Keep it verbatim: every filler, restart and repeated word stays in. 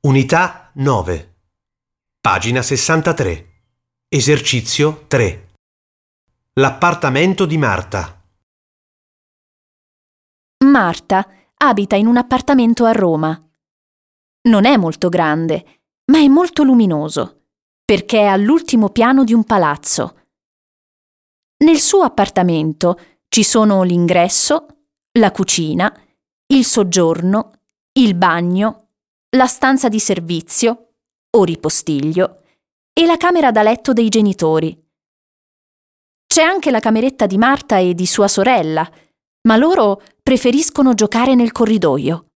Unità nove. Pagina sessantatré. Esercizio tre. L'appartamento di Marta. Marta abita in un appartamento a Roma. Non è molto grande, ma è molto luminoso, perché è all'ultimo piano di un palazzo. Nel suo appartamento ci sono l'ingresso, la cucina, il soggiorno, il bagno, la stanza di servizio o ripostiglio e la camera da letto dei genitori. C'è anche la cameretta di Marta e di sua sorella, ma loro preferiscono giocare nel corridoio.